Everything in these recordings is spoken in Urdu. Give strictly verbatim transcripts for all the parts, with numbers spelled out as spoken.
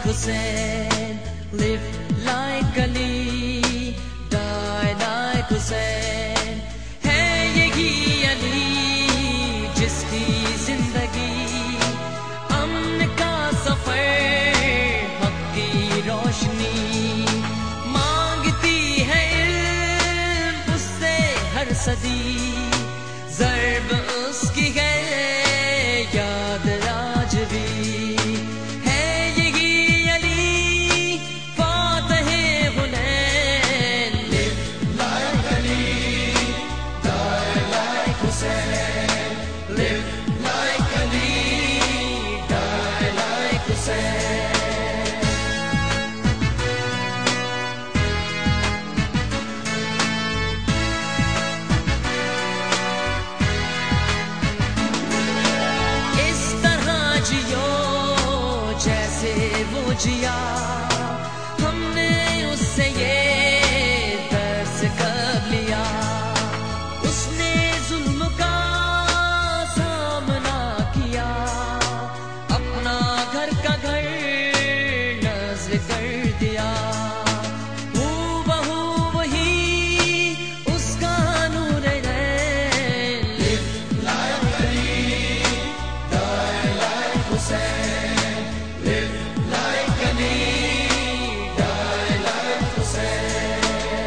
Hussein, live like Ali, die like Hussein. ہے یہی علی جس کی زندگی امن کا سفر، حق کی روشنی مانگتی ہے علم اس سے ہر صدی. ضرب اس کی ہے یاد آج بھی، ہے یہی علی فاتح حنین. Live like Ali, die like Hussein. Live like Ali, die like Hussein. وہ جیا ہم نے اس سے یہ درس کر لیا، اس نے ظلم کا سامنا کیا، اپنا گھر کا گھر نذر کر دیا. ہو بہو وہی اس کا نور ہے. Live like Ali, die like Hussein. Live like Ali, die like Hussein.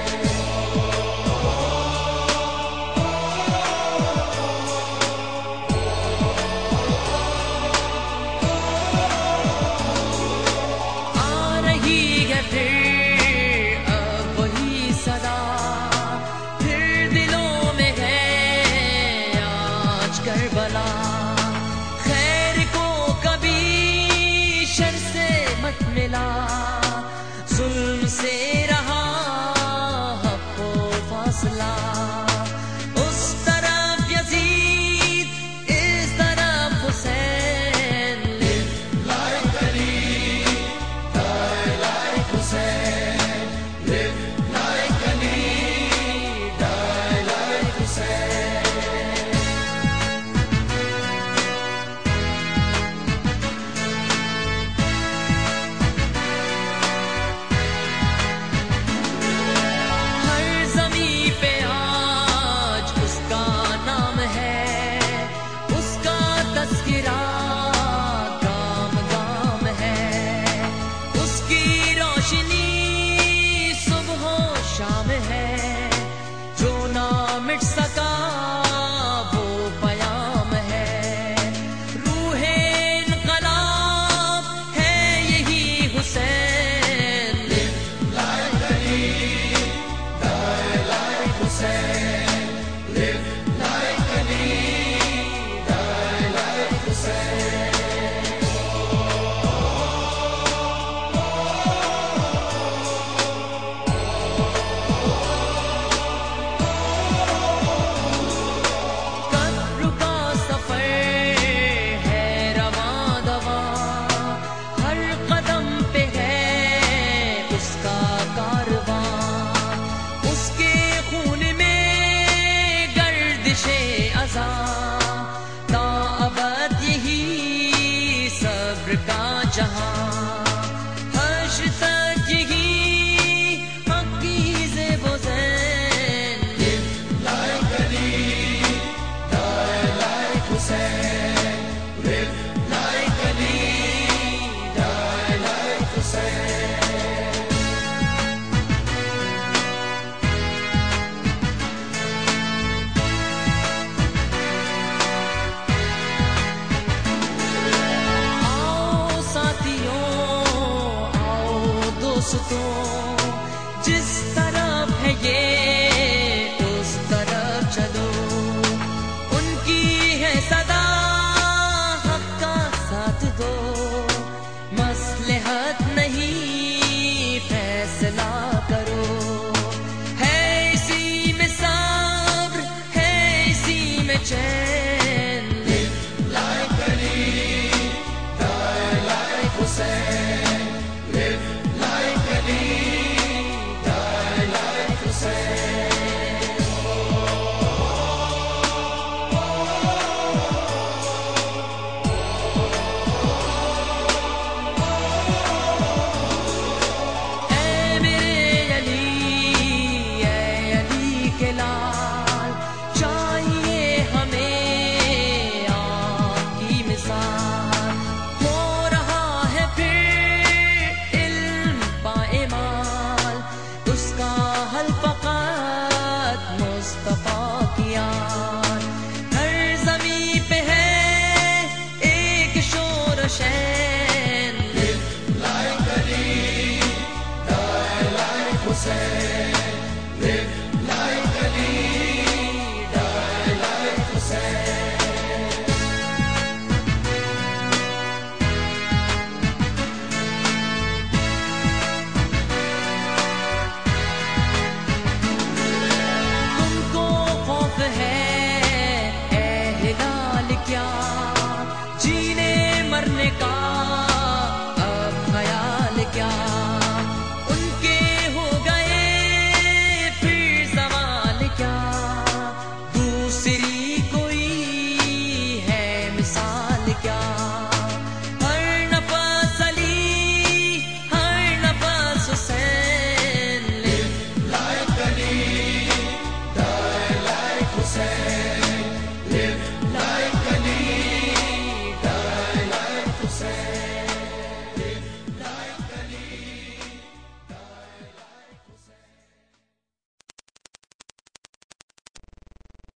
آ رہی ہے پھر اب وہی صدا، پھر دلوں میں ہے آج کربلا. خیر کو کبھی شر سے مت ملا، ظلم سے رہا حق و فاصلہ. اس طرف یزید اس طرف حسین. Live like Ali, die like Hussein. Live like Ali, die like Hussein. ہر زمین پہ آج اس کا نام ہے، اس کا تذکرہ گام گام ہے، اس کی روشنی صبح و شام ہے. جو نہ مٹ سکا وہ پیام ہے، روح انقلاب ہے یہی حسین. Live like Ali, die like Hussein. Live like Ali, die like Hussein. قبر کا سفر ہے رواں دواں، ہر قدم پہ ہے اس کا کارواں. اس کے خون میں گردش ازاں، تا ابد یہی صبر کا جہاں. حشر تک یہی حق کی زیب و زین. Live like Ali, die like Hussein. Live like Ali, die like Hussein. آؤ ساتھیوں، آؤ دوستوں، جس